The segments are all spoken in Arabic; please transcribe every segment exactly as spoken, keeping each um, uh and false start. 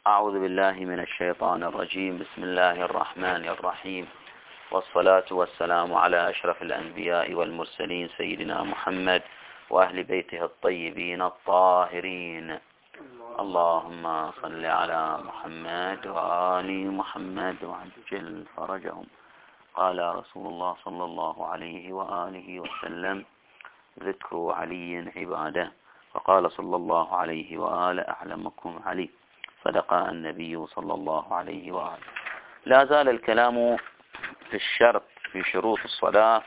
أعوذ بالله من الشيطان الرجيم. بسم الله الرحمن الرحيم، والصلاة والسلام على أشرف الأنبياء والمرسلين سيدنا محمد وأهل بيته الطيبين الطاهرين. اللهم صل على محمد وآل محمد وعجل فرجهم. قال رسول الله صلى الله عليه وآله وسلم: ذكر علي عبادة. فقال صلى الله عليه وآله: أعلمكم علي. صدق النبي صلى الله عليه وآله. لا زال الكلام في الشرط في شروط الصلاة،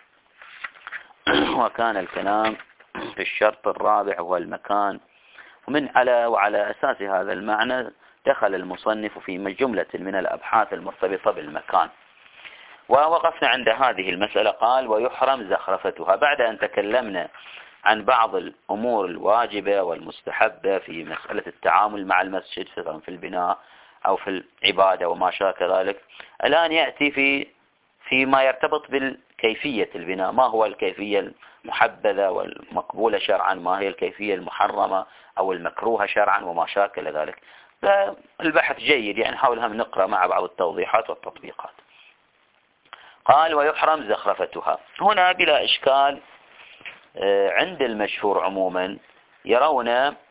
وكان الكلام في الشرط الرابع هو المكان. ومن على وعلى أساس هذا المعنى دخل المصنف في جملة من الأبحاث المرتبطة بالمكان، ووقفنا عند هذه المسألة. قال: ويحرم زخرفتها. بعد أن تكلمنا عن بعض الأمور الواجبة والمستحبة في مسألة التعامل مع المسجد في البناء أو في العبادة وما شابه ذلك، الآن يأتي في فيما يرتبط بالكيفية البناء. ما هو الكيفية المحبذة والمقبولة شرعا، ما هي الكيفية المحرمة أو المكروهة شرعا وما شابه ذلك. فالبحث جيد، يعني نحاول هم نقرأ مع بعض التوضيحات والتطبيقات. قال: ويحرم زخرفتها. هنا بلا إشكال عند المشهور عموما يرون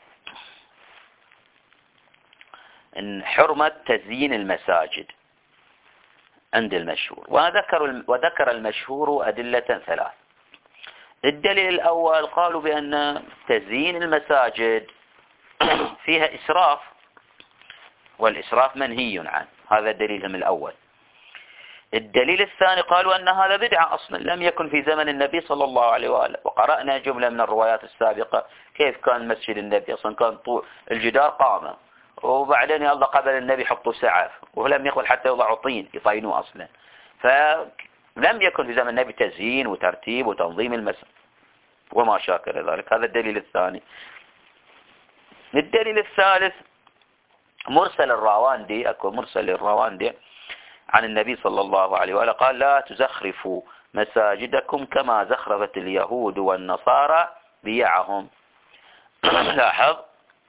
أن حرمة تزيين المساجد عند المشهور، وذكر وذكر المشهور أدلة ثلاث. الدليل الأول قالوا بأن تزيين المساجد فيها إسراف، والإسراف منهي عنه. هذا دليلهم الأول. الدليل الثاني قالوا أن هذا بدعة أصلا لم يكن في زمن النبي صلى الله عليه وآله. وقرأنا جملة من الروايات السابقة كيف كان مسجد النبي أصلا، كان طول الجدار قامة، وبعدين يلا قبل النبي حطوا سعف، ولم يقبل حتى يضعوا طين يطينوه أصلا. فلم يكن في زمن النبي تزيين وترتيب وتنظيم المسجد وما شاكل ذلك. هذا الدليل الثاني. الدليل الثالث مرسل الراواندي، أكو مرسل الراواندي عن النبي صلى الله عليه وآله قال: لا تزخرفوا مساجدكم كما زخرفت اليهود والنصارى بيعهم. لاحظ.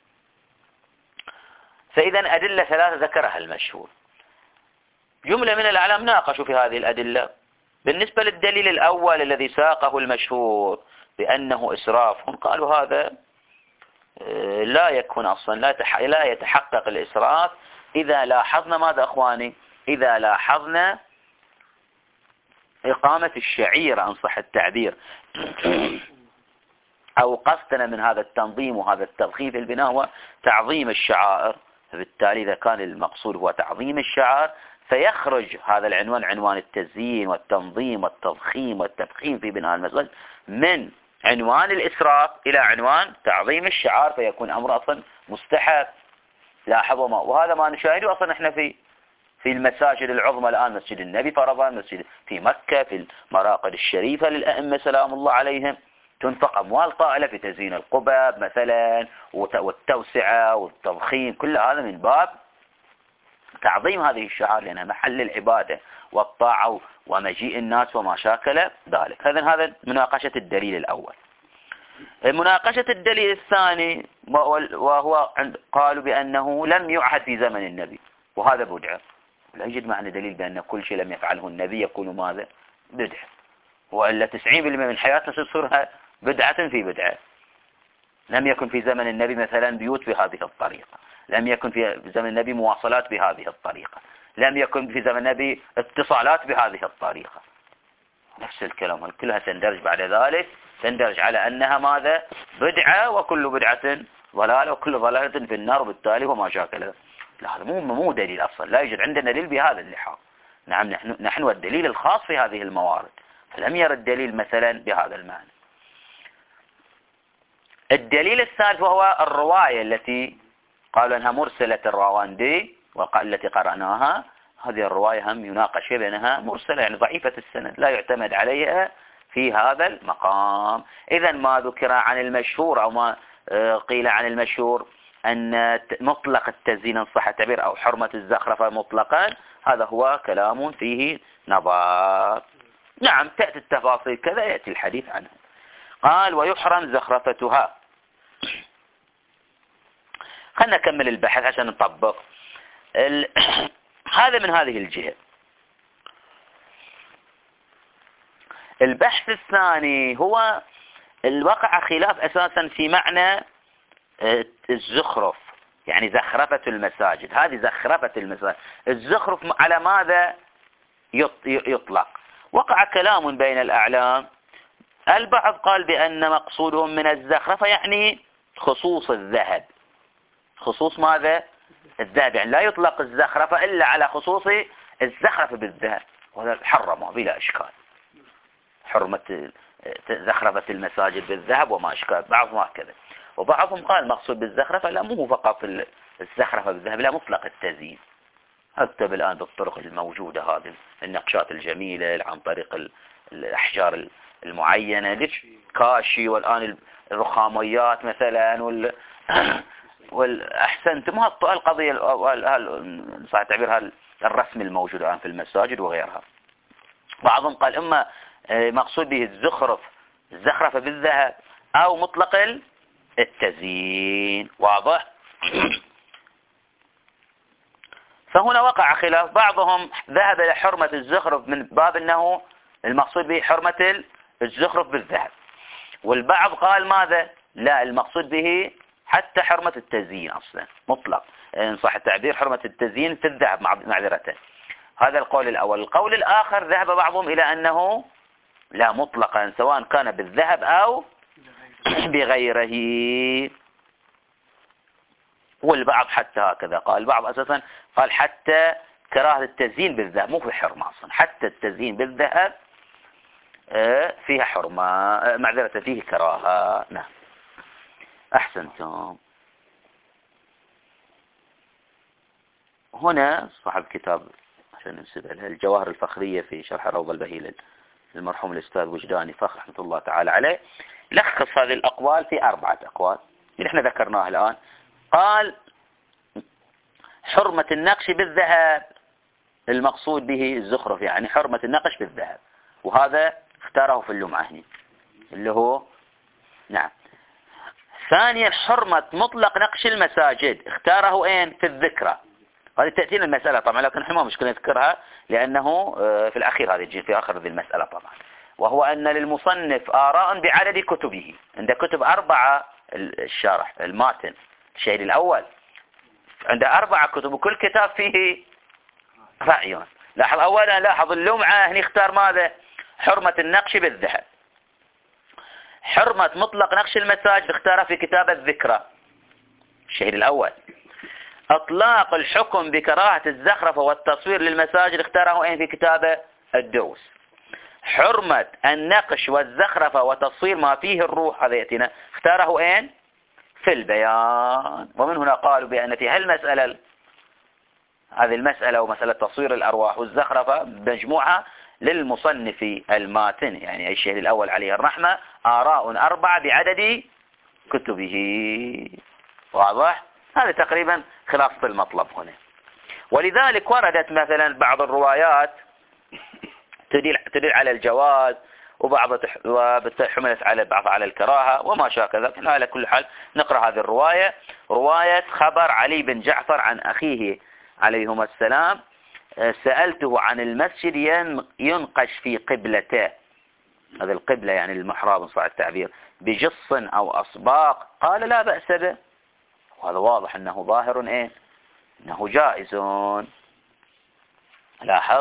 فإذا أدلة ثلاثة ذكرها المشهور. جملة من الأعلام ناقشوا في هذه الأدلة. بالنسبة للدليل الأول الذي ساقه المشهور بأنه إسراف، قالوا هذا لا يكون أصلا، لا يتحقق الإسراف إذا لاحظنا ماذا أخواني؟ إذا لاحظنا إقامة الشعيرة إن صح التعبير، أو قصدنا من هذا التنظيم وهذا التضخيم في البناء هو تعظيم الشعائر. فبالتالي إذا كان المقصود هو تعظيم الشعائر، فيخرج هذا العنوان، عنوان التزيين والتنظيم والتضخيم والتفخيم في بناء المسجد، من عنوان الإسراف إلى عنوان تعظيم الشعائر، فيكون أمر أصلا مستحب. لاحظوا ما، وهذا ما نشاهده أصلا إحنا في في المساجد العظمى الآن. مسجد النبي فرضا، مسجد في مكة، في المراقد الشريفة للأئمة سلام الله عليهم، تنفق أموال طائلة في تزيين القباب مثلا والتوسعة والتضخيم. كل هذا من باب تعظيم هذه الشعائر، لأنها محل العبادة والطاعة ومجيء الناس وما شاكل ذلك. هذا هذا مناقشة الدليل الأول. مناقشة الدليل الثاني وهو قالوا بأنه لم يعهد في زمن النبي، وهذا بدعة. لا يوجد معنى دليل بأن كل شيء لم يفعله النبي يكون ماذا؟ بدعة. وإلا تسعين بالمئة من حياتنا تصيرها بدعة في بدعة. لم يكن في زمن النبي مثلا بيوت بهذه الطريقة، لم يكن في زمن النبي مواصلات بهذه الطريقة، لم يكن في زمن النبي اتصالات بهذه الطريقة. نفس الكلام كلها تندرج بعد ذلك، تندرج على أنها ماذا؟ بدعة، وكل بدعة ضلالة، وكل ضلالة في النار، وبالتالي وما شاكل. لا، هذا مو مو دليل أصلا، لا يوجد عندنا دليل بهذا اللحاظ. نعم، نحن نحن الدليل الخاص في هذه الموارد، فلم يرد دليل مثلا بهذا المعنى. الدليل الثالث وهو الرواية التي قالوا أنها مرسلة الراواندي والتي قرأناها. هذه الرواية هم يناقش بأنها مرسلة، يعني ضعيفة السند، لا يعتمد عليها في هذا المقام. إذا ما ذكر عن المشهور أو ما قيل عن المشهور أن مطلق التزيين صح التعبير أو حرمة الزخرفة مطلقا، هذا هو كلام فيه نظر. نعم، تأتي التفاصيل كذا يأتي الحديث عنها. قال: ويحرم زخرفتها. خلنا نكمل البحث عشان نطبق ال... هذا من هذه الجهة. البحث الثاني هو الوقع خلاف أساسا في معنى الزخرف، يعني زخرفة المساجد. هذه زخرفة المساجد، الزخرف على ماذا يطلق؟ وقع كلام بين الأعلام. البعض قال بأن مقصودهم من الزخرفة يعني خصوص الذهب، خصوص ماذا؟ الذهب، يعني لا يطلق الزخرفة إلا على خصوص الزخرفة بالذهب، وهذا حرمه بلا إشكال، حرمة زخرفة المساجد بالذهب وما أشكال. بعضهم هكذا، وبعضهم قال مقصود بالزخرفة لا مو فقط الزخرفة بالذهب، لا مطلق التزيين. اكتب الآن بالطرق الموجودة هذه النقشات الجميلة عن طريق الأحجار المعينة، كاشي، والآن الرخاميات مثلا وال والأحسنتم القضية صح التعبير الرسم الموجود الآن في المساجد وغيرها. بعضهم قال إما مقصود به الزخرف الزخرفة بالذهب أو مطلق التزيين. واضح؟ فهنا وقع خلاف. بعضهم ذهب إلى حرمة الزخرف من باب أنه المقصود به حرمة الزخرف بالذهب، والبعض قال ماذا؟ لا، المقصود به حتى حرمة التزيين أصلا مطلق، إن صح التعبير حرمة التزيين في الذهب معذرة. هذا القول الأول. القول الآخر ذهب بعضهم إلى أنه لا، مطلقا سواء كان بالذهب أو بغيره. والبعض حتى هكذا قال. البعض أساسا قال حتى كراهة التزيين بالذهب، مو في حرمة أصلا، حتى التزيين بالذهب فيها حرمة معذرة، فيه كراهة. نعم أحسنتم. هنا صاحب كتاب عشان ننسب له الجواهر الفخرية في شرح الروضة البهية المرحوم الأستاذ وجداني فخر رحمة الله تعالى عليه، لخص هذه الأقوال في أربعة أقوال اللي احنا ذكرناها الآن. قال حرمة النقش بالذهب المقصود به الزخرف، يعني حرمة النقش بالذهب، وهذا اختاره في اللمعة هنا اللي هو نعم. ثانيا حرمة مطلق نقش المساجد، اختاره اين؟ في الذكرى. هذه تأتينا المسألة طبعا، لكن احنا ما مشكلة نذكرها لأنه في الأخير هذه تجي في آخر هذه المسألة طبعا. وهو أن للمصنف آراء بعدد كتبه، عند كتب أربعة الشارح الماتن الشهيد الأول عنده أربعة كتب وكل كتاب فيه رأي. لاحظ أولا، لاحظ اللمعة هنا اختار ماذا؟ حرمة النقش بالذهب. حرمة مطلق نقش المساجد اختارها في كتاب الذكرى الشهيد الأول. اطلاق الحكم بكراهة الزخرفة والتصوير للمساجد اختاره اين؟ في كتاب الدوس. حرمة النقش والزخرفة وتصوير ما فيه الروح، هذا يأتينا، اختاره اين؟ في البيان. ومن هنا قالوا بأن في هالمسألة هذه المسألة ومسألة تصوير الأرواح والزخرفة مجموعة للمصنف الماتن يعني الشهيد الأول عليه الرحمة آراء أربعة بعدد كتبه. واضح؟ هذا تقريبا خلاصة المطلب هنا. ولذلك وردت مثلا بعض الروايات تدل, تدل على الجواز، وبعض حملت على بعض على الكراهة وما شاكذا. على كل حال نقرأ هذه الرواية، رواية خبر علي بن جعفر عن أخيه عليهما السلام: سألته عن المسجد ينقش في قبلته، هذا القبلة يعني المحراب صح التعبير، بجص أو أصباق، قال لا بأس به. وهذا واضح أنه ظاهر إيه؟ أنه جائز. لاحظ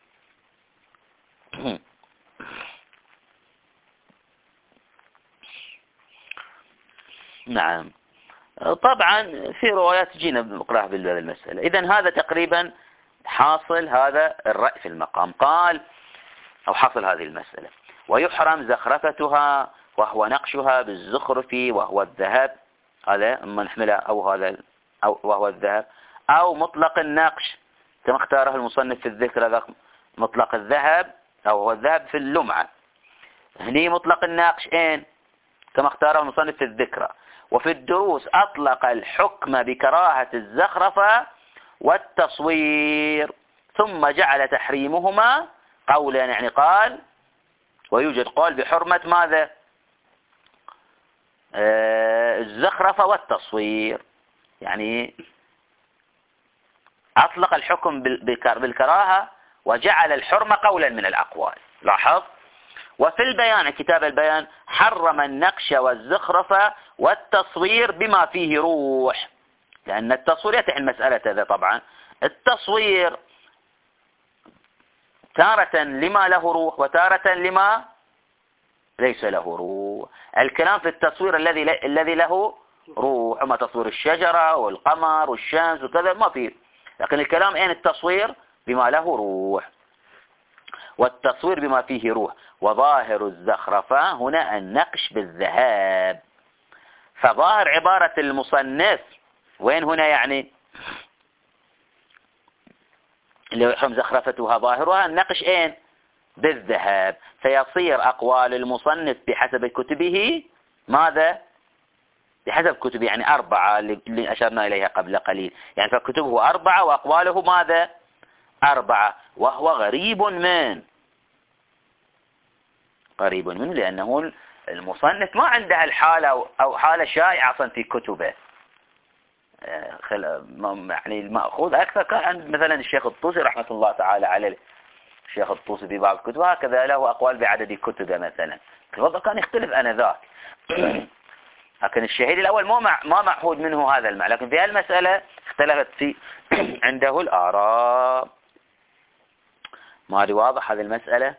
نعم. طبعا في روايات جينا بنقرأها بهذه المسألة. إذن هذا تقريبا حاصل هذا الرأي في المقام. قال أو حاصل هذه المسألة: ويحرم زخرفتها وهو نقشها بالزخرف وهو الذهب، هذا اما نحمله أو هذا أو وهو الذهب، أو مطلق النقش كما اختاره المصنف في الذكر، هذا مطلق الذهب أو هو الذهب في اللمعة. هني مطلق النقش إين كما اختاره المصنف في الذكرى. وفي الدروس أطلق الحكم بكراهة الزخرفة والتصوير، ثم جعل تحريمهما قولا، يعني قال ويوجد قول بحرمة ماذا؟ آه الزخرفة والتصوير. يعني أطلق الحكم بالكراهة وجعل الحرمة قولا من الأقوال. لاحظ. وفي البيان، كتاب البيان، حرم النقش والزخرفة والتصوير بما فيه روح، لأن التصوير يتح المسألة هذا. طبعا التصوير تارة لما له روح وتارة لما ليس له روح. الكلام في التصوير الذي الذي له روح، أما تصوير الشجرة والقمر والشمس وكذا ما فيه، لكن الكلام أين التصوير بما له روح، والتصوير بما فيه روح. وظاهر الزخرفة هنا النقش بالذهب. فظاهر عبارة المصنف وين هنا؟ يعني اللي يحرم زخرفتها ظاهرها النقش اين؟ بالذهب. فيصير أقوال المصنف بحسب كتبه ماذا؟ بحسب كتبه يعني أربعة اللي أشرنا إليها قبل قليل، يعني فكتبه أربعة وأقواله ماذا؟ أربعة. وهو غريب من قريب منه، لأنه المصنف ما عنده الحالة أو حالة شائعة أصلا في كتبه. يعني المأخوذ أكثر كان عند مثلا الشيخ الطوسي رحمة الله تعالى عليه. الشيخ الطوسي في بعض كتبه هكذا له أقوال بعدد كتبه مثلا، الوضع كان يختلف آنذاك. لكن الشهيد الأول ما ما معهود منه هذا المعنى، لكن في هالمسألة اختلفت في عنده الآراء. ما أدري واضح هذه المسألة؟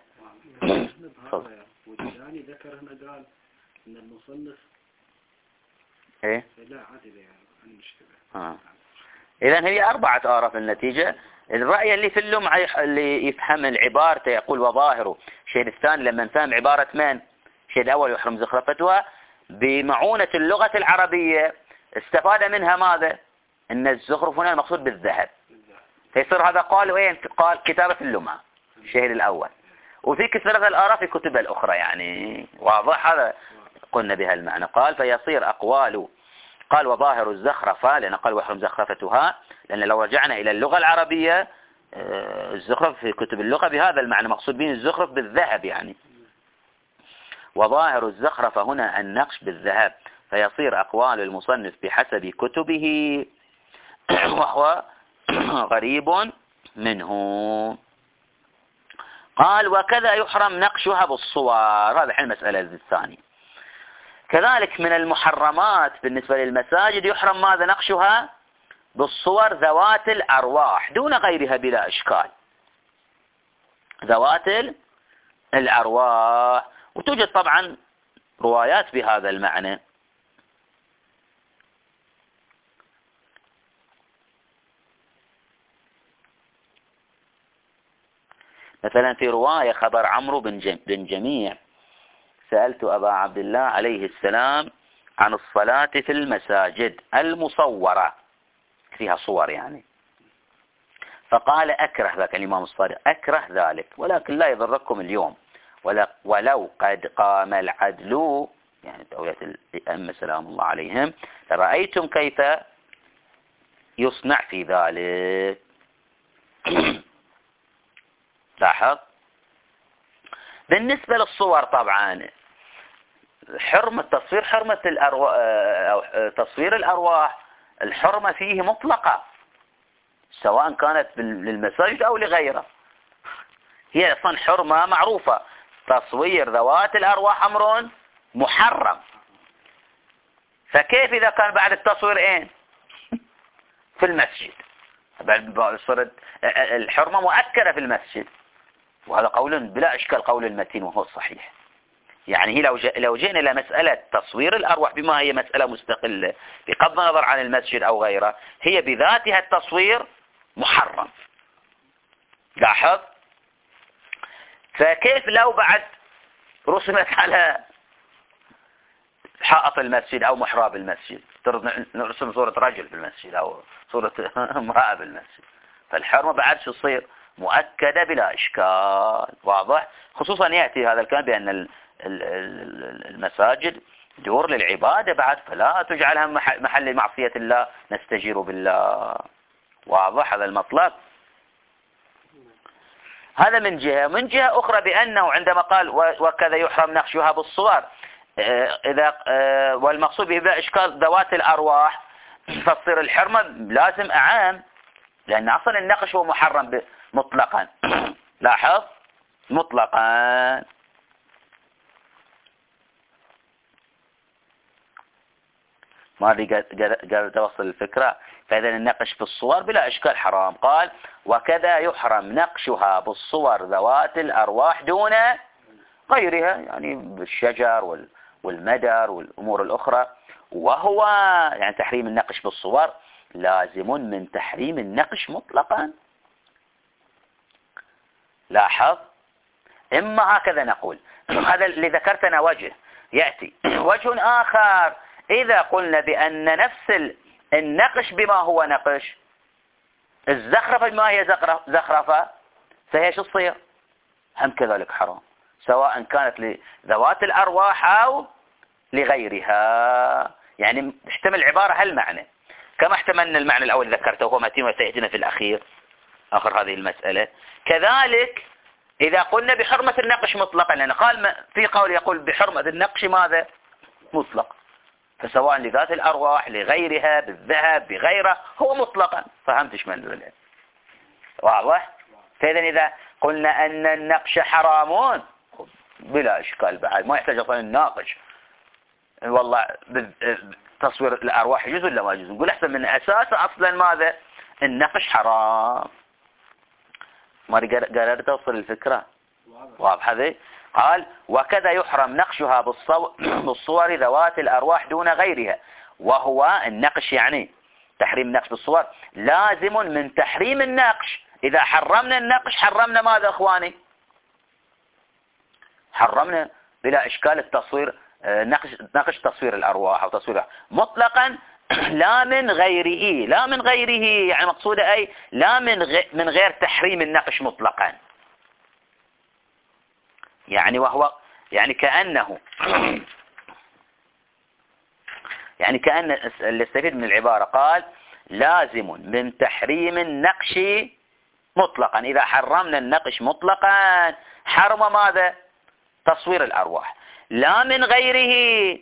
والثاني ذكر هنا قال ان المصنف ايه لا عدل يعني عن المشتبه. آه. اذا هي أربعة آراء في النتيجة. الرأي اللي في اللمعة اللي يفهم العبارة يقول وظاهره. الشيء الثاني لما فهم عبارة من؟ الشيء الأول يحرم زخرفتها بمعونة اللغة العربية، استفاد منها ماذا؟ ان الزخرف هنا المقصود بالذهب، فيصير هذا قال وين؟ قال كتابة في اللمعة الشهيد الأول، وفي كثرة الآراء في كتب الأخرى. يعني واضح هذا قلنا بها المعنى. قال فيصير أقوال، قال وظاهر الزخرفة، لأن قال ويحرم زخرفتها، لأن لو رجعنا إلى اللغة العربية الزخرف في كتب اللغة بهذا المعنى، مقصود به الزخرف بالذهب يعني. وظاهر الزخرفة هنا النقش بالذهب، فيصير أقوال المصنف بحسب كتبه وهو غريب منه. قال وكذا يحرم نقشها بالصور. هذا حين المسألة الثانية. كذلك من المحرمات بالنسبة للمساجد يحرم ماذا؟ نقشها بالصور ذوات الأرواح دون غيرها بلا إشكال. ذوات الأرواح، وتوجد طبعا روايات بهذا المعنى. مثلا في رواية خبر عمرو بن جميع: سألت أبا عبد الله عليه السلام عن الصلاة في المساجد المصورة، فيها صور يعني، فقال أكره، ذاك الإمام الصادق أكره ذلك، ولكن لا يضركم اليوم، ولو قد قام العدل، يعني دولة الأئمة سلام الله عليهم، لرأيتم كيف يصنع في ذلك. لاحظ. بالنسبة للصور طبعا حرمة تصوير، حرمة الأرواح أو تصوير الأرواح، الحرمة فيه مطلقة سواء كانت للمساجد أو لغيره، هي أصلا حرمة معروفة. تصوير ذوات الأرواح أمر محرم، فكيف إذا كان بعد التصوير إيه؟ في المسجد، صارت الحرمة مؤكدة في المسجد، وهذا قول بلا إشكال قول المتين وهو الصحيح. يعني هي لو لو جئنا إلى مسألة تصوير الأرواح بما هي مسألة مستقلة بغض النظر عن المسجد أو غيره، هي بذاتها التصوير محرم. لاحظ. فكيف لو بعد رسمت على حائط المسجد أو محراب المسجد، نرسم صورة رجل في المسجد أو صورة امرأة في المسجد، فالحرمة بعد شو تصير؟ مؤكدة بلا إشكال. واضح. خصوصا يأتي هذا الكلام بأن المساجد دور للعبادة بعد، فلا تجعلها محل معصية الله، نستجير بالله. واضح هذا المطلب. هذا من جهة. من جهة أخرى بأنه عندما قال وكذا يحرم نقشها بالصور، إذا والمقصود به بلا إشكال ذوات الأرواح، فتصير الحرمة لازم أعام، لأن أصلا النقش هو محرم مطلقا. لاحظ، مطلقا. ما أدري قال توصل الفكرة. فإذا النقش في الصور بلا إشكال حرام. قال وكذا يحرم نقشها بالصور ذوات الأرواح دون غيرها، يعني بالشجر والمدر والأمور الأخرى. وهو يعني تحريم النقش بالصور لازم من تحريم النقش مطلقا. لاحظ، إما هكذا نقول، هذا اللي ذكرتنا وجه. يأتي وجه آخر إذا قلنا بأن نفس النقش بما هو نقش، الزخرفة بما هي زخرفة، فهي شو تصير؟ هم كذلك حرام، سواء كانت لذوات الأرواح أو لغيرها. يعني احتمل عبارة هالمعنى، كما احتملنا المعنى الأول ذكرته وهو متين وسيأتينا في الأخير آخر هذه المسألة. كذلك إذا قلنا بحرمة النقش مطلقا، لأن قال في قول يقول بحرمة النقش ماذا؟ مطلق، فسواء لذات الأرواح لغيرها بالذهب بغيره هو مطلقا. فهمتش من ذلك؟ واضح؟ فإذا إذا قلنا أن النقش حرام بلا إشكال بعد ما يحتاج أصلا الناقش والله تصوير الأرواح يجوز ولا ما يجوز. نقول أحسن من أساس أصلا ماذا؟ النقش حرام. ما قررت توصل الفكرة؟ واضح هذه؟ قال وكذا يحرم نقشها بالصور ذوات الأرواح دون غيرها، وهو النقش يعني تحريم النقش بالصور لازم من تحريم النقش. إذا حرمنا النقش حرمنا ماذا أخواني؟ حرمنا بلا إشكال التصوير، نقش, نقش تصوير الأرواح أو تصوير مطلقا لا من غيره. لا من غيره يعني مقصودة أي لا من غير, من غير تحريم النقش مطلقا. يعني وهو يعني كأنه يعني كأن اللي استفيد من العبارة قال لازم من تحريم النقش مطلقا. إذا حرمنا النقش مطلقا حرم ماذا؟ تصوير الأرواح. لا من غيره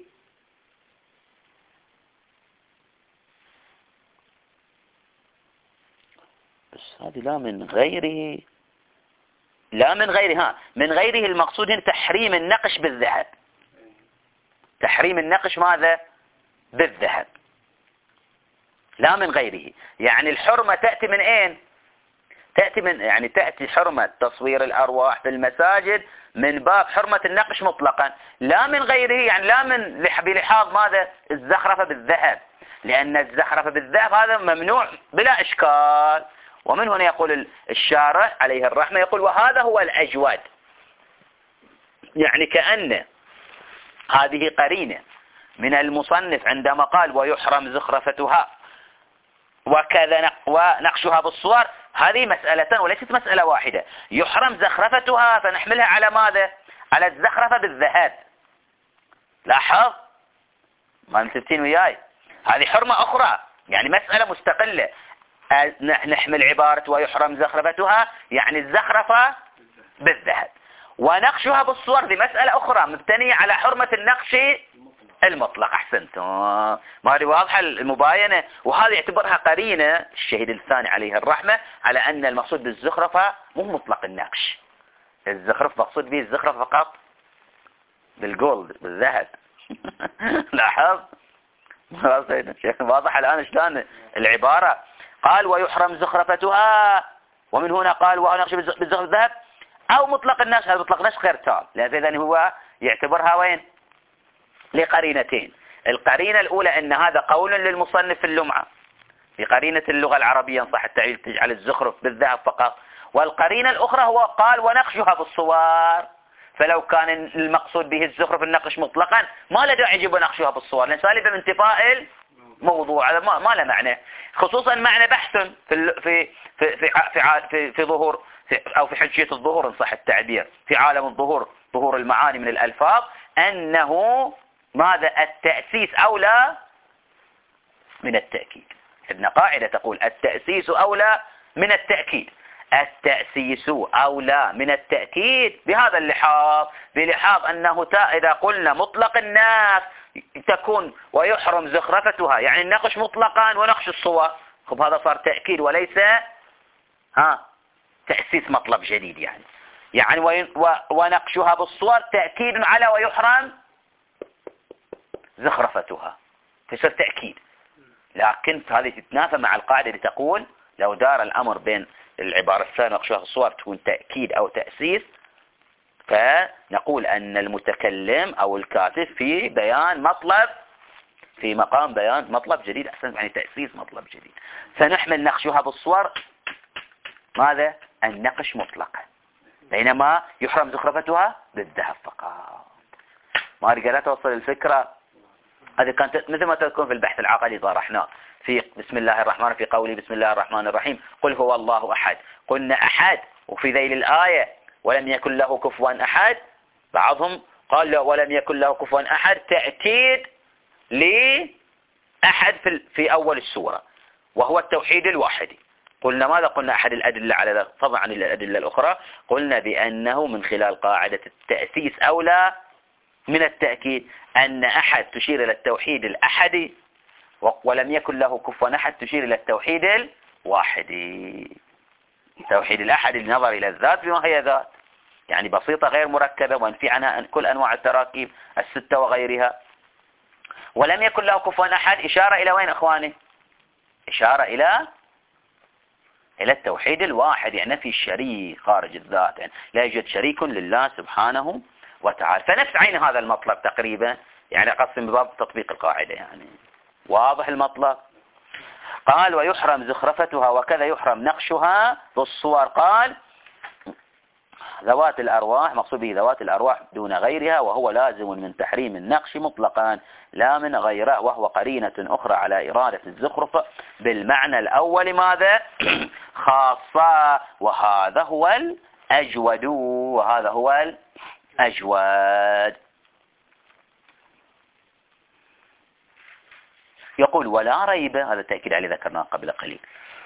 بس هذه لا من غيره لا من غيرها من غيره المقصود هنا تحريم النقش بالذهب. تحريم النقش ماذا؟ بالذهب. لا من غيره يعني الحرمة تأتي من أين؟ تأتي من يعني تأتي حرمة تصوير الأرواح في المساجد من باب حرمة النقش مطلقا. لا من غيره يعني لا من بلحاظ ماذا؟ الزخرفة بالذهب، لأن الزخرفة بالذهب هذا ممنوع بلا إشكال. ومن هنا يقول الشارع عليه الرحمة يقول وهذا هو الأجود. يعني كأن هذه قرينة من المصنف عندما قال ويحرم زخرفتها وكذا ونقشها بالصور، هذه مسألتان وليست مسألة واحدة. يحرم زخرفتها فنحملها على ماذا؟ على الزخرفة بالذهب. لاحظ ما متفقين وياي؟ هذه حرمة أخرى يعني مسألة مستقلة. نحمل عبارة ويحرم زخرفتها يعني الزخرفة بالذهب، ونقشها بالصور دي مسألة أخرى مبتنية على حرمة النقش المطلق. أحسنتم، ما هذه واضحة المباينة. وهذا يعتبرها قرينة الشهيد الثاني عليه الرحمة على أن المقصود بالزخرفة مو مطلق النقش. الزخرف مقصود به الزخرف فقط بالجولد بالذهب. لاحظ واضح الآن شلون العبارة. قال ويحرم زخرفتها، ومن هنا قال وهو نقش بالزخرف الذهب أو مطلق النقش. هذا مطلق النقش غير تام، لأن هو يعتبرها وين؟ لقرينتين. القرينة الأولى أن هذا قول للمصنف في اللمعة بقرينة اللغة العربية صح التعبير تجعل الزخرف بالذهب فقط. والقرينة الأخرى هو قال ونقشها بالصور، فلو كان المقصود به الزخرف النقش مطلقا ما له داعي يجيب نقشها بالصور، لأن سالفة من انتفاء الموضوع هذا ما, ما له معنى، خصوصا معنى بحث في في في في في, في, في ظهور في أو في حجية الظهور إن صح التعبير في عالم الظهور ظهور المعاني من الألفاظ أنه ماذا؟ التأسيس أولى من التأكيد. عندنا قاعدة تقول التأسيس أولى من التأكيد. التأسيس أولى من التأكيد بهذا اللحاظ، بلحاظ أنه تا إذا قلنا مطلق الناس تكون ويحرم زخرفتها، يعني النقش مطلقا ونقش الصور. خب هذا صار تأكيد وليس ها تأسيس مطلب جديد. يعني يعني ونقشها بالصور تأكيد على ويحرم زخرفتها، تصير تأكيد. لكن هذه تتنافى مع القاعدة اللي تقول لو دار الأمر بين العبارة الثانية نقشها بالصور تكون تأكيد أو تأسيس، فنقول أن المتكلم أو الكاتب في بيان مطلب في مقام بيان مطلب جديد، أحسن يعني تأسيس مطلب جديد. فنحمل نقشها بالصور ماذا؟ النقش مطلقا، بينما يحرم زخرفتها بالذهب فقط. ما قدرت توصل الفكرة. هذه كانت مثل ما تكون في البحث العقدي طرحناه في بسم الله الرحمن في قولي بسم الله الرحمن الرحيم قل هو الله أحد، قلنا أحد وفي ذيل الآية ولم يكن له كفوا أحد، بعضهم قال له ولم يكن له كفوا أحد تأكيد لأحد في, في أول السورة وهو التوحيد الواحدي. قلنا ماذا؟ قلنا أحد الأدلة على طبعا الأدلة الأخرى قلنا بأنه من خلال قاعدة التأسيس أولى من التأكيد، أن أحد تشير إلى التوحيد الأحدي ولم يكن له كفوا أحد تشير إلى التوحيد الواحدي. التوحيد الأحدي النظر إلى الذات بما هي ذات، يعني بسيطة غير مركبة وانفي عنها كل أنواع التراكيب الستة وغيرها. ولم يكن له كفوا أحد إشارة إلى وين أخواني؟ إشارة إلى إلى التوحيد الواحد، يعني في الشريك خارج الذات، يعني لا يوجد شريك لله سبحانه وتعالى. فنفس عين هذا المطلب تقريبا، يعني أقسم بباب تطبيق القاعدة. يعني واضح المطلب. قال ويحرم زخرفتها وكذا يحرم نقشها بالصور. قال ذوات الأرواح مقصود به ذوات الأرواح دون غيرها، وهو لازم من تحريم النقش مطلقا لا من غيره، وهو قرينة أخرى على إرادة الزخرف بالمعنى الأول ماذا؟ خاصة، وهذا هو الأجود وهذا هو الأجود. يقول ولا ريب، هذا التأكيد عليه ذكرناه قبل قليل،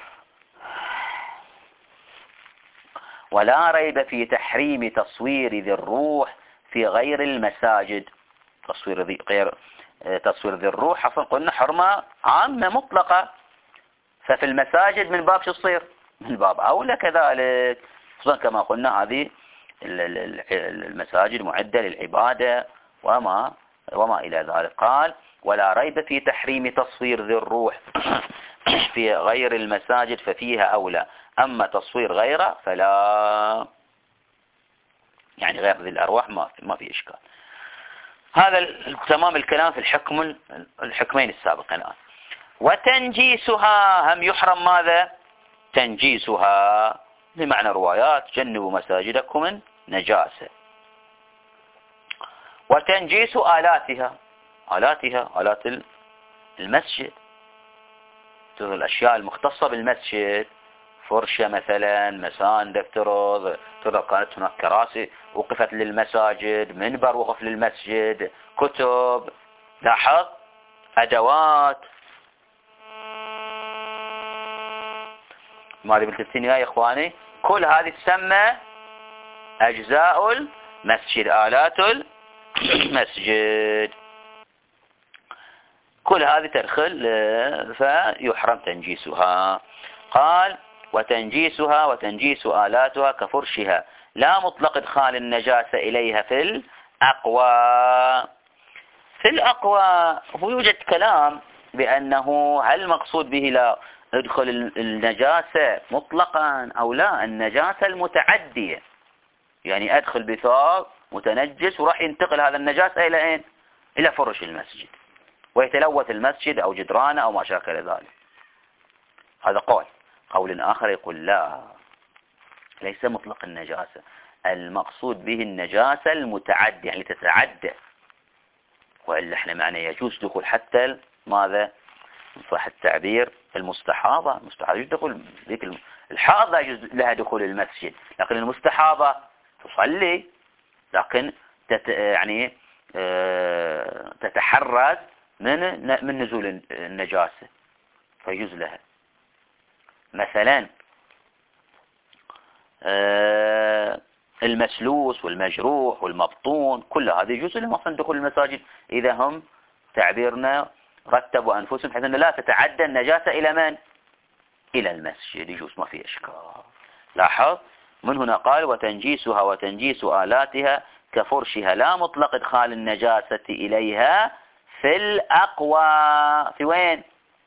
ولا ريب في تحريم تصوير ذي الروح في غير المساجد. تصوير ذي غير تصوير ذي الروح أصلا قلنا حرمة عامة مطلقة، ففي المساجد من باب شو تصير؟ من باب أولى كذلك، خصوصا كما قلنا هذه المساجد معدة للعبادة وما وما إلى ذلك. قال ولا ريب في تحريم تصوير ذي الروح في غير المساجد ففيها أولى، أما تصوير غيره فلا، يعني غير ذي الأرواح ما في, ما في إشكال. هذا تمام الكلام في الحكم الحكمين السابقين. وتنجيسها هم يحرم ماذا؟ تنجيسها بمعنى روايات جنبوا مساجدكم من نجاسة. وتنجيس آلاتها آلاتها آلات المسجد، الأشياء المختصة بالمسجد، فرشة مثلا، مسان دفترض ترى كانت هناك كراسي وقفت للمساجد، منبر وقف للمسجد، كتب، لاحظ، أدوات، ما ادري بالتسنين يا إخواني، كل هذه تسمى أجزاء المسجد، آلات المسجد، كل هذه تدخل فيحرم تنجيسها. قال وتنجيسها وتنجيس آلاتها كفرشها لا مطلق إدخال النجاسة إليها في الأقوى. في الأقوى هو يوجد كلام بأنه هل مقصود به لا ادخل النجاسة مطلقا أو لا، النجاسة المتعدية، يعني أدخل بثوب متنجس وراح ينتقل هذا النجاسة إلى أين؟ إلى فرش المسجد ويتلوث المسجد أو جدرانه أو ما شاكل ذلك. هذا قول. قول آخر يقول لا، ليس مطلق النجاسة، المقصود به النجاسة المتعدية، يعني تتعدى، وإلا احنا معنى يجوز دخول حتى ماذا صح التعبير المستحاضة. المستحاضة يجوز دخول، ذيك الحاضة يجوز لها دخول المسجد، لكن المستحاضة تصلي لكن تت يعني اه تتحرز من من نزول النجاسة فيجوز لها. مثلا اه المسلوس والمجروح والمبطون كل هذا يجوز لهم أصلا دخول المساجد إذا هم تعبيرنا رتبوا أنفسهم بحيث أن لا تتعدى النجاسة إلى من؟ إلى المسجد، يجوز ما في إشكال. لاحظ من هنا قال وتنجيسها وتنجيس آلاتها كفرشها لا مطلق إدخال النجاسة إليها في الأقوى. في وين؟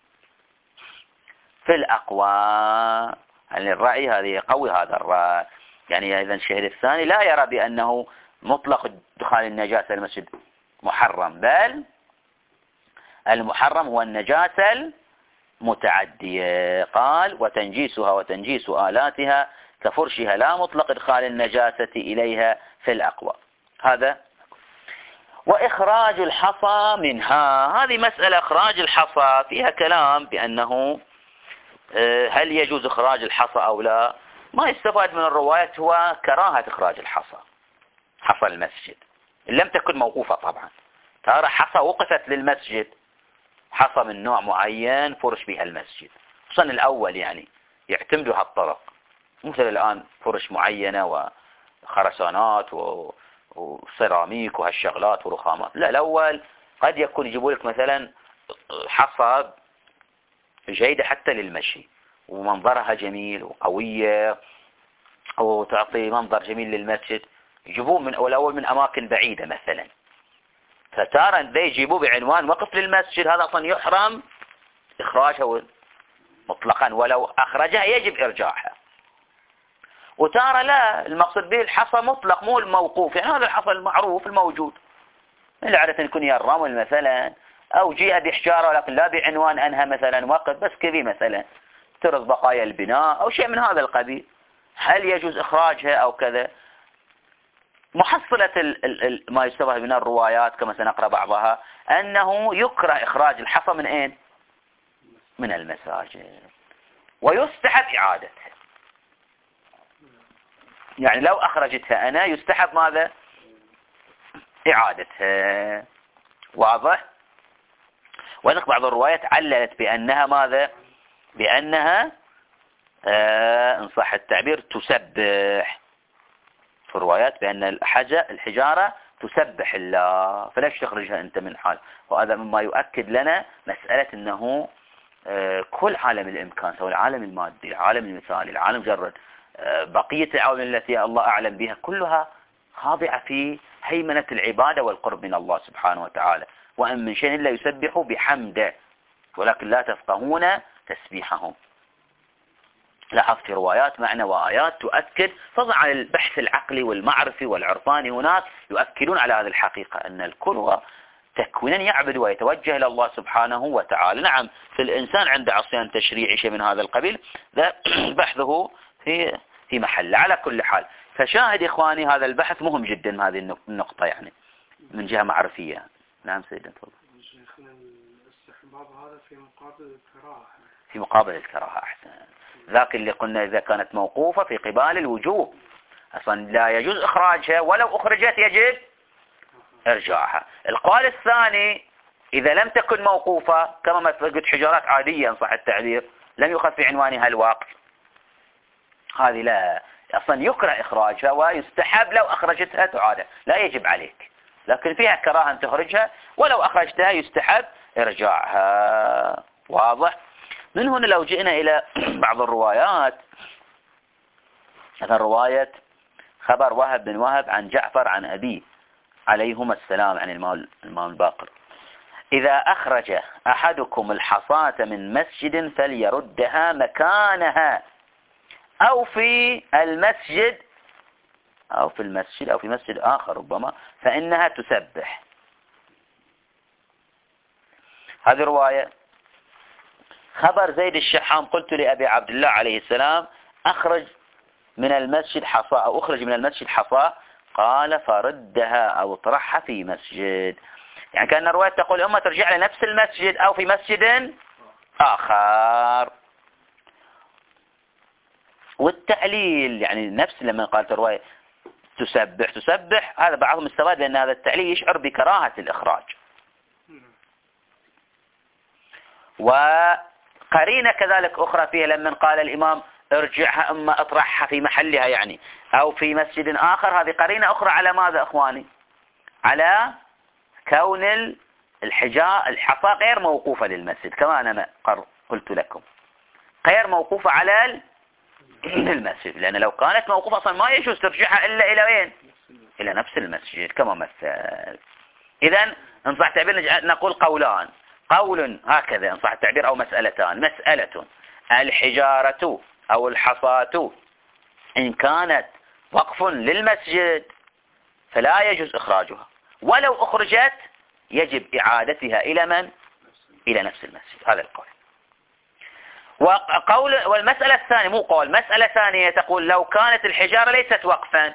في الأقوى. يعني الرأي هذه يقوي هذا الرأي. يعني إذا الشهر الثاني لا يرى بأنه مطلق إدخال النجاسة المسجد محرم، بل المحرم هو النجاسة المتعدية. قال وتنجيسها وتنجيس آلاتها كفرشها لا مطلق إدخال النجاسة إليها في الأقوى. هذا. وإخراج الحصى منها، هذه مسألة إخراج الحصى فيها كلام بأنه هل يجوز إخراج الحصى أو لا. ما يستفاد من الروايات هو كراهة إخراج الحصى، حصى المسجد إن لم تكن موقوفة طبعا. ترى حصى وقفت للمسجد، حصى من نوع معين فرش بها المسجد، خصوصا الأول يعني يعتمدوا هالطرق، مثل الآن فرش معينة وخرسانات وسيراميك وهالشغلات ورخامات. لا، الأول قد يكون يجيبوا لك مثلا حصى جيدة حتى للمشي ومنظرها جميل وقوية وتعطي منظر جميل للمسجد، يجيبوه من الأول من أماكن بعيدة مثلا. فتارا ذي يجيبوه بعنوان وقف للمسجد، هذا أصلا يحرم إخراجها مطلقا، ولو أخرجها يجب إرجاعها. وتارا لا، المقصد به الحصى مطلق مو الموقوف، يعني هذا الحصى المعروف الموجود اللي عادة يكون هي الرمل مثلا، أو جيء بحجارة ولكن لا بعنوان أنها مثلا وقف، بس كذي مثلا ترز بقايا البناء أو شيء من هذا القبيل. هل يجوز إخراجها أو كذا؟ محصلة ال ال ال ما يشتبه من الروايات كما سنقرأ بعضها أنه يكره إخراج الحصى من أين؟ من المساجد، ويستحب إعادتها. يعني لو أخرجتها أنا يستحب ماذا؟ إعادتها. واضح؟ وذلك بعض الروايات عللت بأنها ماذا؟ بأنها آه إن صح التعبير تسبح، في الروايات بأن الحجة الحجارة تسبح الله، فليش تخرجها أنت من حال. وهذا مما يؤكد لنا مسألة أنه آه كل عالم الإمكان، سواء العالم المادي، العالم المثالي، العالم مجرد آه بقية العوامل التي الله أعلم بها كلها خاضعة في هيمنة العبادة والقرب من الله سبحانه وتعالى. وأن من شيء إلا يسبح بحمده ولكن لا تفقهون تسبيحهم. لاحظ في روايات معنى وآيات تؤكد، فضلا عن البحث العقلي والمعرفي والعرفاني، هناك يؤكدون على هذه الحقيقة أن الكل هو تكوينا يعبد ويتوجه إلى الله سبحانه وتعالى. نعم في الإنسان عند عصيان تشريعي شيء من هذا القبيل، ذا بحثه في في محل. على كل حال فشاهد إخواني هذا البحث مهم جدا، هذه النقطة يعني من جهة معرفية. نعم سيدنا تفضل. شيخنا الاستحباب هذا في مقابل الكراهة. في مقابل الكراهة أحسن. ذاك اللي قلنا إذا كانت موقوفة في قبال الوجوب أصلا لا يجوز إخراجها، ولو أخرجت يجب إرجاعها. القول الثاني إذا لم تكن موقوفة كما ما تقول حجارات عادية إن صح التعبير لم يؤخذ في عنوانها الوقف، هذه لا أصلا يكره إخراجها، ويستحب لو أخرجتها تعاد، لا يجب عليك، لكن فيها كراهة أن تخرجها، ولو أخرجتها يستحب إرجاعها. واضح؟ من هنا لو جئنا إلى بعض الروايات، مثلا رواية خبر وهب بن وهب عن جعفر عن أبيه عليهما السلام عن الإمام الباقر: إذا أخرج أحدكم الحصاة من مسجد فليردها مكانها أو في المسجد أو في المسجد أو في مسجد آخر ربما، فإنها تسبح. هذه رواية. خبر زيد الشحام: قلت لأبي عبد الله عليه السلام: أخرج من المسجد حصاة أو أخرج من المسجد حصاة، قال: فردها أو اطرحها في مسجد. يعني كأن الرواية تقول أما ترجع لنفس المسجد أو في مسجد آخر. والتعليل يعني نفس لما قالت الرواية تسبح تسبح، هذا بعضهم استفاد لأن هذا التعليل يشعر بكراهة الإخراج. وقرينة كذلك أخرى فيها لما قال الإمام ارجعها أما اطرحها في محلها يعني أو في مسجد آخر، هذه قرينة أخرى على ماذا أخواني؟ على كون الحجار الحصى غير موقوفة للمسجد كما أنا قلت لكم، غير موقوفة على المسجد، لأن لو كانت موقوفة أصلا ما يجوز ترجعها إلا إلى وين؟ إلى نفس المسجد كما مثل. إذن إن صح التعبير نقول قولان، قول هكذا إن صح التعبير، أو مسألتان. مسألة: الحجارة أو الحصاة إن كانت وقف للمسجد فلا يجوز إخراجها، ولو أخرجت يجب إعادتها إلى من؟ إلى نفس المسجد. هذا القول. وقول والمسألة الثانية مو قول، مسألة ثانية تقول لو كانت الحجارة ليست وقفا،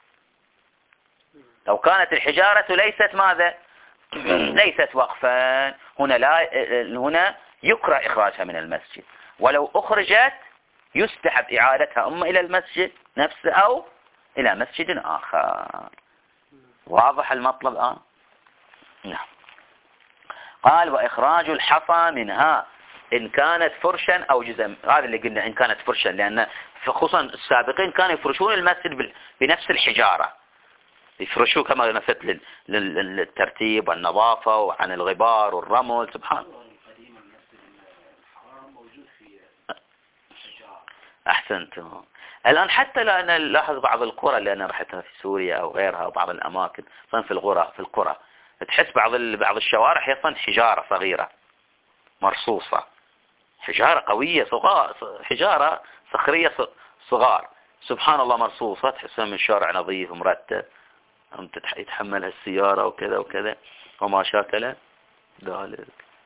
لو كانت الحجارة ليست ماذا؟ ليست وقفا، هنا لا هنا يكره إخراجها من المسجد، ولو أخرجت يستحب إعادتها إما إلى المسجد نفسه أو إلى مسجد آخر. واضح المطلب الآن؟ نعم. قال: وإخراج الحصى منها إن كانت فرشا أو جزءا. هذا اللي قلنا إن كانت فرشا، لأن خصوصا السابقين كانوا يفرشون المسجد بنفس الحجارة، يفرشوه كما نفت للترتيب والنظافة وعن الغبار والرمل. سبحان الله. أحسنتم. الآن حتى لا نلاحظ بعض القرى اللي أنا رحتها في سوريا أو غيرها وبعض الأماكن في القرى في القرى تحس بعض بعض الشوارع هي حجارة صغيرة مرصوصة، حجارة قوية صغار، حجارة صخرية صغار، سبحان الله مرصوصة، تحسها من شارع نظيف ومرتب، يتحملها السيارة وكذا وكذا وما شاكل ذلك.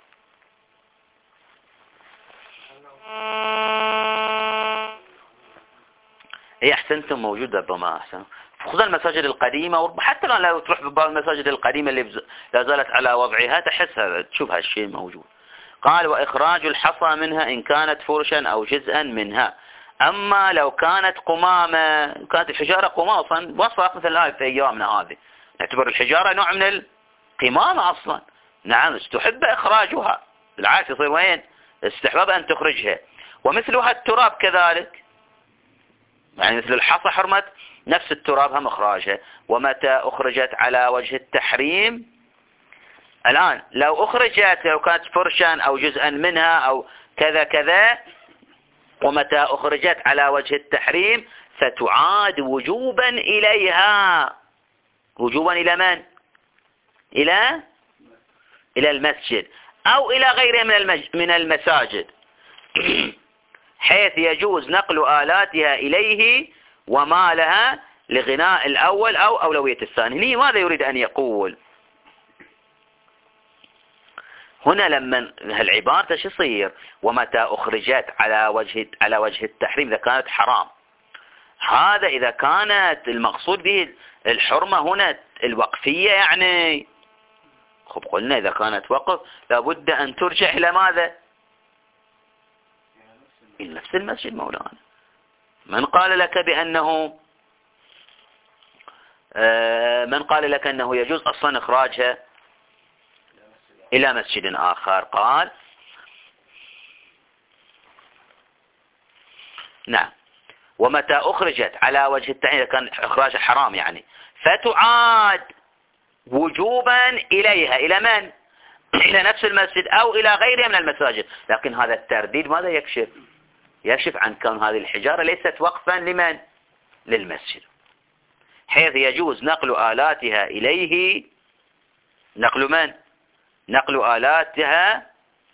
اي احسنتم، موجودة ربما احسن، خصوصا المساجد القديمة، وحتى لو تروح ببعض المساجد القديمة اللي لا زالت على وضعها تحسها تشوف هالشيء موجود. قال: وإخراج الحصى منها إن كانت فرشا أو جزءا منها. أما لو كانت قمامة، كانت الحجارة قماصا وصف مثل هذه في أيامنا هذه، نعتبر الحجارة نوع من القمامة أصلا، نعم استحب إخراجها، بالعكس يصير وين؟ استحباب أن تخرجها. ومثلها التراب كذلك، يعني مثل الحصى حرمت نفس التراب هم إخراجها. ومتى أخرجت على وجه التحريم، الآن لو أخرجت لو كانت فرشا أو جزءا منها أو كذا كذا، ومتى أخرجت على وجه التحريم فتعاد وجوبا إليها. وجوبا إلى من؟ إلى إلى المسجد أو إلى غيره من من المساجد، حيث يجوز نقل آلاتها إليه ومالها لغناء الأول أو أولوية الثاني. ماذا يريد أن يقول هنا؟ لما هالعبارة شو يصير؟ ومتى أخرجت على وجه على وجه التحريم إذا كانت حرام، هذا إذا كانت المقصود به الحرمة هنا الوقفية، يعني خب قلنا إذا كانت وقف لابد أن ترجع إلى ماذا؟ إلى نفس المسجد مولانا. من قال لك بأنه من قال لك أنه يجوز أصلا إخراجها إلى مسجد آخر؟ قال نعم. ومتى أخرجت على وجه التحريم، كان إخراج حرام يعني، فتعاد وجوبا إليها. إلى من؟ إلى نفس المسجد أو إلى غيرها من المساجد. لكن هذا الترديد ماذا يكشف؟ يكشف عن كون هذه الحجارة ليست وقفا لمن؟ للمسجد، حيث يجوز نقل آلاتها إليه. نقل من؟ نقل آلاتها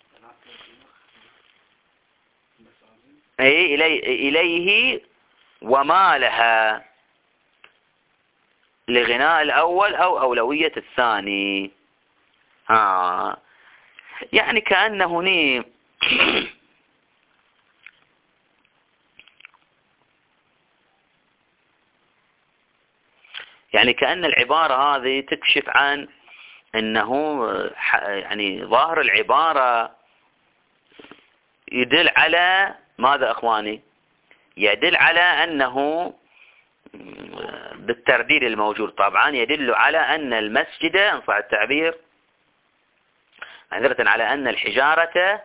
أي إليه ومالها لغناء الأول أو أولوية الثاني. ها يعني كأنه هني يعني كأن العبارة هذه تكشف عن أنه يعني ظاهر العبارة يدل على ماذا أخواني؟ يدل على أنه بالترديد الموجود طبعا يدل على أن المسجد إن صح التعبير معذرة على أن الحجارة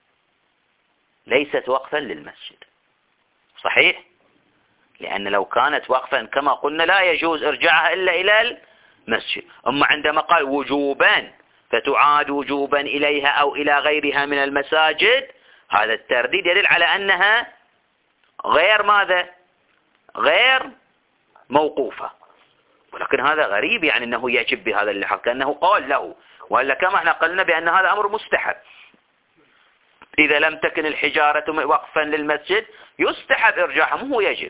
ليست وقفا للمسجد. صحيح؟ لأن لو كانت وقفا كما قلنا لا يجوز إرجاعها إلا إلى المسجد. أما عندما قال وجوبا فتعاد وجوبا إليها أو إلى غيرها من المساجد، هذا الترديد يدل على أنها غير ماذا؟ غير موقوفة. ولكن هذا غريب، يعني أنه يجب بهذا اللحاظ كأنه قال له، وإلا كما احنا قلنا بأن هذا أمر مستحب. إذا لم تكن الحجارة وقفا للمسجد يستحب إرجاعها، مو يجب.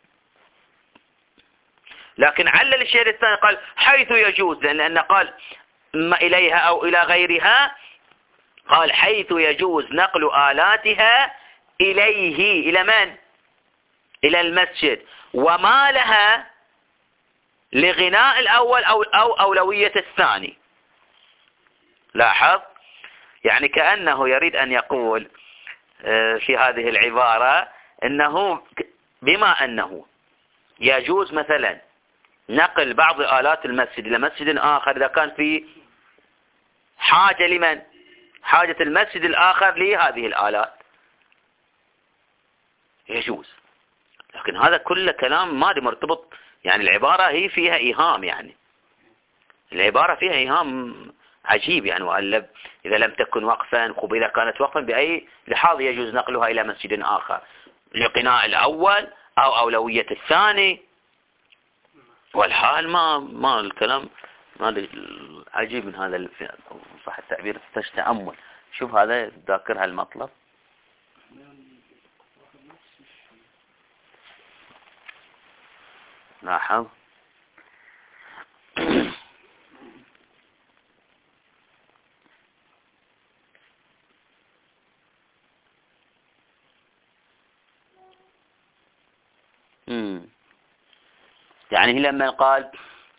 لكن علل الشيء الثاني قال حيث يجوز، لأن قال ما إليها أو إلى غيرها، قال حيث يجوز نقل آلاتها إليه. إلى من؟ إلى المسجد، وما لها لغناء الأول أو, أو أولوية الثاني. لاحظ، يعني كأنه يريد أن يقول في هذه العبارة أنه بما أنه يجوز مثلا نقل بعض آلات المسجد إلى مسجد آخر إذا كان في حاجة لمن؟ حاجة المسجد الآخر لهذه الآلات يجوز. لكن هذا كله كلام ما دي مرتبط، يعني العبارة هي فيها إيهام، يعني العبارة فيها إيهام عجيب يعني. وقال إذا لم تكن وقفا، خب إذا كانت وقفا بأي لحاظ يجوز نقلها إلى مسجد آخر لقناء الأول أو أولوية الثاني، والحال ما ما الكلام ما عجيب من هذا، صح التعبير تحتاج تأمل. شوف هذا ذاكر هالمطلب. لاحظ امم يعني هي لما قال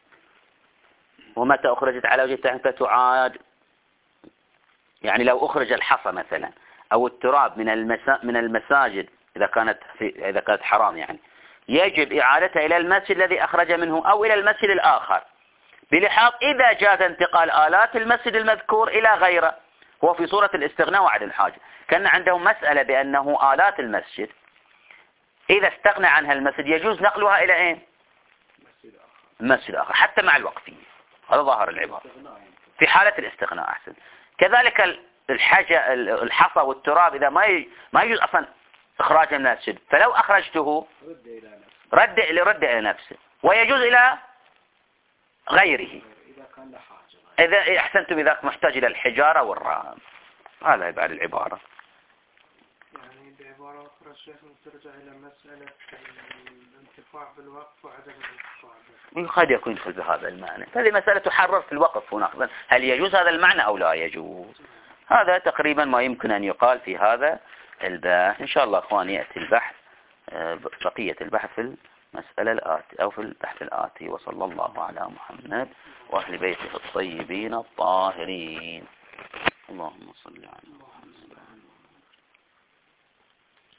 ومتى أخرجت على وجه التحريم فتعاد، يعني لو أخرج الحصى مثلا أو التراب من المسا من المساجد إذا كانت في إذا كانت حرام، يعني يجب إعادتها إلى المسجد الذي أخرج منه أو إلى المسجد الآخر، بلحاظ إذا جاز انتقال آلات المسجد المذكور إلى غيره. هو في صورة الاستغناء وعدم الحاجة. كان عندهم مسألة بأنه آلات المسجد إذا استغنى عنها المسجد يجوز نقلها إلى أين؟ المسجد الآخر حتى مع الوقفية. هذا ظاهر العبارة في حالة الاستغناء. أحسن. كذلك الحاجة الحصى والتراب إذا ما ما يجوز أصلا إخراجه من المسجد، فلو أخرجته رد إلى رد إلى نفسه، ويجوز إلى غيره إذا أحسنتم، إذا محتاج إلى الحجارة والرام. هذا يبقى العبارة. يعني بعبارة أخرى الشيخ ترجع إلى مسألة الانتفاع بالوقف وعدم الانتفاع. قد يكون يدخل بهذا المعنى، هذه مسألة تحرر في الوقف هنا، هل يجوز هذا المعنى أو لا يجوز. هذا تقريبا ما يمكن أن يقال في هذا البحث. إن شاء الله أخواني يأتي البحث بقية البحث في المسألة الآتي أو في البحث الآتي. وصلى الله على محمد وأهل بيته الطيبين الطاهرين. اللهم صل على محمد.